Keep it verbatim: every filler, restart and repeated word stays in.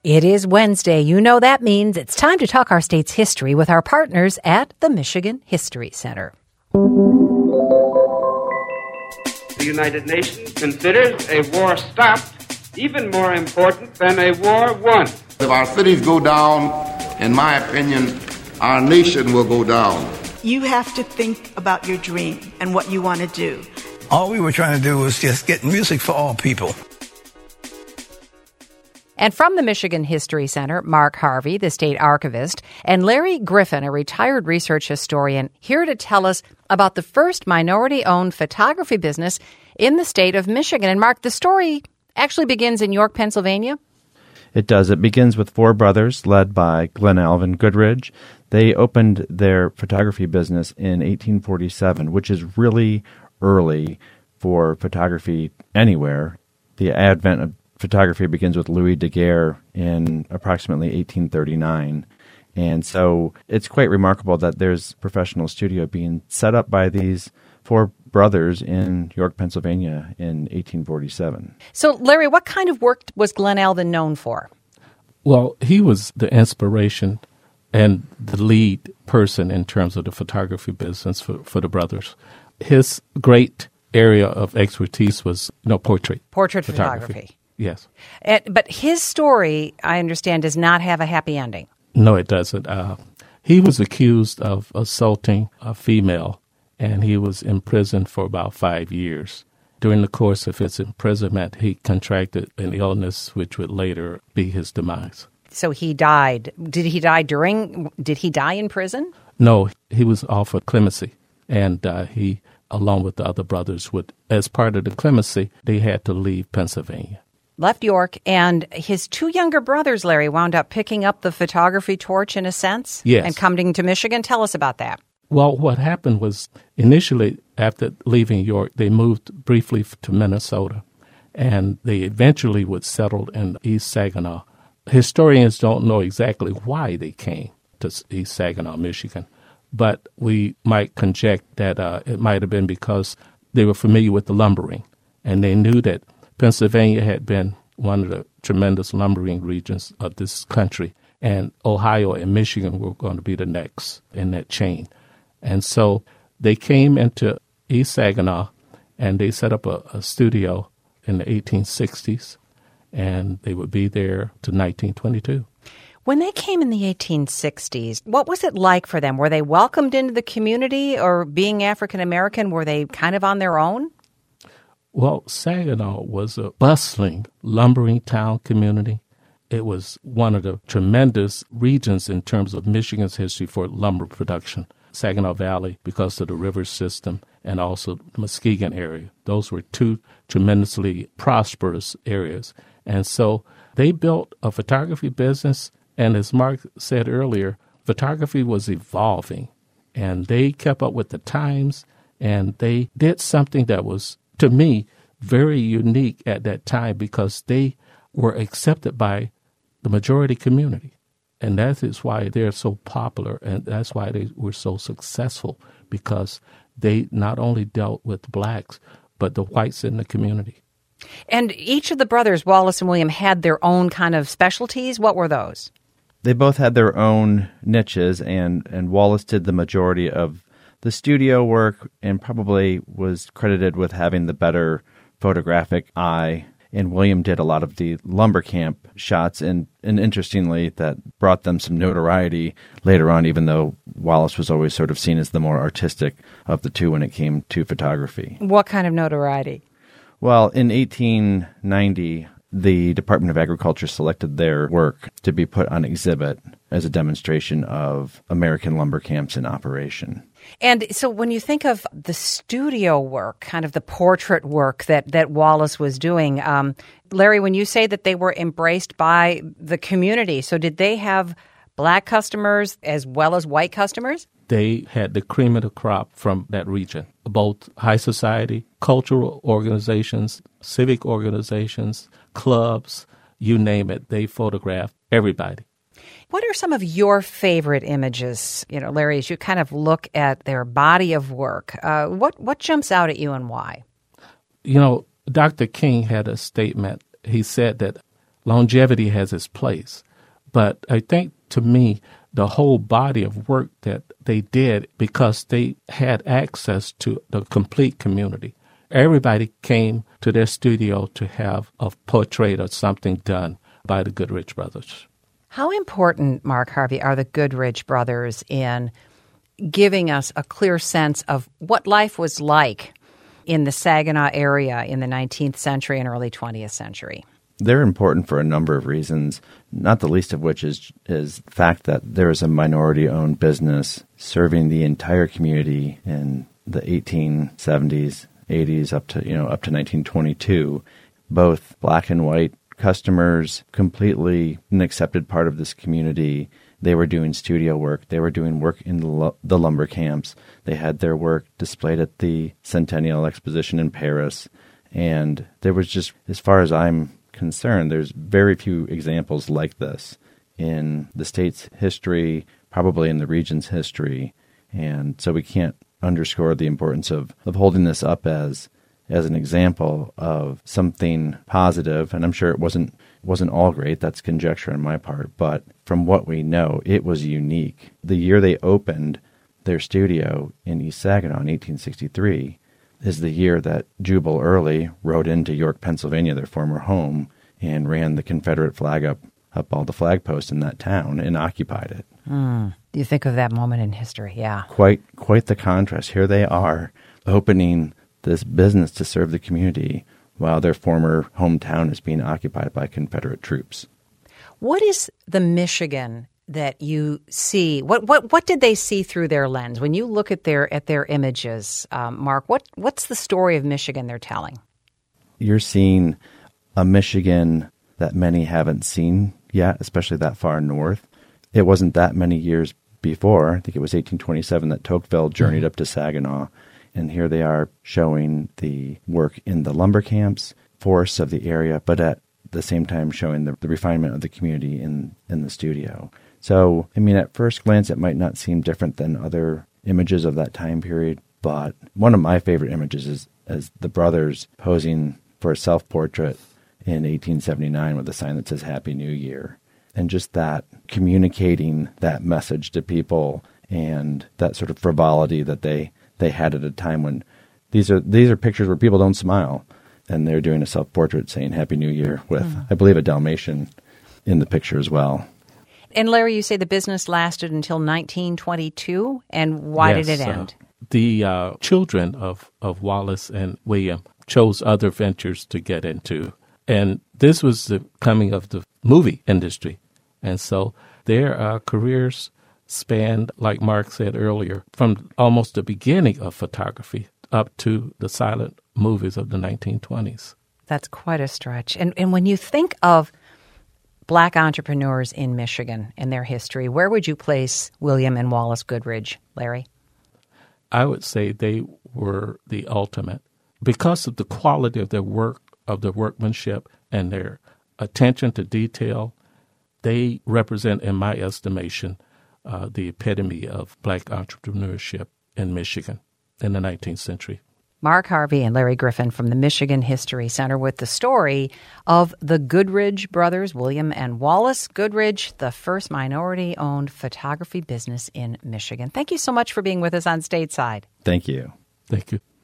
It is Wednesday. You know that means it's time to talk our state's history with our partners at the Michigan History Center. The United Nations considers a war stopped even more important than a war won. If our cities go down, in my opinion, our nation will go down. You have to think about your dream and what you want to do. All we were trying to do was just get music for all people. And from the Michigan History Center, Mark Harvey, the state archivist, and Larry Griffin, a retired research historian, here to tell us about the first minority-owned photography business in the state of Michigan. And Mark, the story actually begins in York, Pennsylvania. It does. It begins with four brothers led by Glenn Alvin Goodridge. They opened their photography business in eighteen forty-seven, which is really early for photography anywhere. The advent of photography begins with Louis Daguerre in approximately eighteen thirty-nine. And so it's quite remarkable that there's a professional studio being set up by these four brothers in York, Pennsylvania in eighteen forty-seven. So, Larry, what kind of work was Glenn Alvin known for? Well, he was the inspiration and the lead person in terms of the photography business for, for the brothers. His great area of expertise was, you know, portrait. Portrait photography. photography. Yes. Uh, but his story, I understand, does not have a happy ending. No, it doesn't. Uh, he was accused of assaulting a female, and he was imprisoned for about five years. During the course of his imprisonment, he contracted an illness which would later be his demise. So he died. Did he die during, did he die in prison? No, he was offered clemency, and uh, he, along with the other brothers, would, as part of the clemency, they had to leave Pennsylvania. Left York, and his two younger brothers, Larry, wound up picking up the photography torch in a sense? Yes. And coming to Michigan. Tell us about that. Well, what happened was initially, after leaving York, they moved briefly to Minnesota, and they eventually would settle in East Saginaw. Historians don't know exactly why they came to East Saginaw, Michigan, but we might conject that uh, it might have been because they were familiar with the lumbering, and they knew that Pennsylvania had been one of the tremendous lumbering regions of this country, and Ohio and Michigan were going to be the next in that chain. And so they came into East Saginaw, and they set up a, a studio in the eighteen sixties, and they would be there to nineteen twenty-two. When they came in the eighteen sixties, what was it like for them? Were they welcomed into the community, or being African American, were they kind of on their own? Well, Saginaw was a bustling, lumbering town community. It was one of the tremendous regions in terms of Michigan's history for lumber production. Saginaw Valley, because of the river system, and also the Muskegon area. Those were two tremendously prosperous areas. And so they built a photography business, and as Mark said earlier, photography was evolving. And they kept up with the times, and they did something that was, to me, very unique at that time because they were accepted by the majority community. And that is why they're so popular, and that's why they were so successful, because they not only dealt with blacks, but the whites in the community. And each of the brothers, Wallace and William, had their own kind of specialties. What were those? They both had their own niches, and, and Wallace did the majority of the studio work and probably was credited with having the better photographic eye. And William did a lot of the lumber camp shots, and, and interestingly, that brought them some notoriety later on, even though Wallace was always sort of seen as the more artistic of the two when it came to photography. What kind of notoriety? Well, in eighteen ninety, the Department of Agriculture selected their work to be put on exhibit as a demonstration of American lumber camps in operation. And so when you think of the studio work, kind of the portrait work that, that Wallace was doing, um, Larry, when you say that they were embraced by the community, so did they have black customers as well as white customers? They had the cream of the crop from that region, both high society, cultural organizations, civic organizations, clubs, you name it. They photographed everybody. What are some of your favorite images, you know, Larry, as you kind of look at their body of work? Uh, what, what jumps out at you and why? You know, Doctor King had a statement. He said that longevity has its place. But I think, to me, the whole body of work that they did, because they had access to the complete community. Everybody came to their studio to have a portrait or something done by the Goodrich brothers. How important, Mark Harvey, are the Goodrich brothers in giving us a clear sense of what life was like in the Saginaw area in the nineteenth century and early twentieth century? They're important for a number of reasons, not the least of which is is the fact that there is a minority-owned business serving the entire community in the eighteen seventies, eighties, up to you know up to nineteen twenty-two. Both black and white customers, completely an accepted part of this community. They were doing studio work. They were doing work in the, lu- the lumber camps. They had their work displayed at the Centennial Exposition in Paris. And there was just, as far as I'm concerned, there's very few examples like this in the state's history, probably in the region's history. And so we can't underscore the importance of, of holding this up as as an example of something positive. And I'm sure it wasn't wasn't all great. That's conjecture on my part. But from what we know, it was unique. The year they opened their studio in East Saginaw in eighteen sixty-three is the year that Jubal Early rode into York, Pennsylvania, their former home, and ran the Confederate flag up, up all the flag posts in that town and occupied it. Mm. You think of that moment in history, yeah. Quite, quite the contrast. Here they are opening this business to serve the community while their former hometown is being occupied by Confederate troops. What is the Michigan that you see? What what what did they see through their lens when you look at their at their images, um, Mark? What what's the story of Michigan they're telling? You're seeing a Michigan that many haven't seen yet, especially that far north. It wasn't that many years before. I think it was eighteen twenty-seven that Tocqueville journeyed mm-hmm. up to Saginaw. And here they are showing the work in the lumber camps, forests of the area, but at the same time showing the, the refinement of the community in, in the studio. So, I mean, at first glance, it might not seem different than other images of that time period, but one of my favorite images is, is the brothers posing for a self-portrait in eighteen seventy-nine with a sign that says Happy New Year. And just that, communicating that message to people and that sort of frivolity that they they had at a time when these are these are pictures where people don't smile, and they're doing a self-portrait saying Happy New Year with, mm. I believe, a Dalmatian in the picture as well. And Larry, you say the business lasted until nineteen twenty-two, and why yes, did it end? Uh, the uh, children of, of Wallace and William chose other ventures to get into, and this was the coming of the movie industry, and so their uh, careers spanned, like Mark said earlier, from almost the beginning of photography up to the silent movies of the nineteen twenties. That's quite a stretch. And and when you think of black entrepreneurs in Michigan and their history, where would you place William and Wallace Goodrich, Larry? I would say they were the ultimate. Because of the quality of their work, of their workmanship, and their attention to detail, they represent, in my estimation, Uh, the epitome of black entrepreneurship in Michigan in the nineteenth century. Mark Harvey and Larry Griffin from the Michigan History Center with the story of the Goodrich brothers, William and Wallace Goodrich, the first minority-owned photography business in Michigan. Thank you so much for being with us on Stateside. Thank you. Thank you.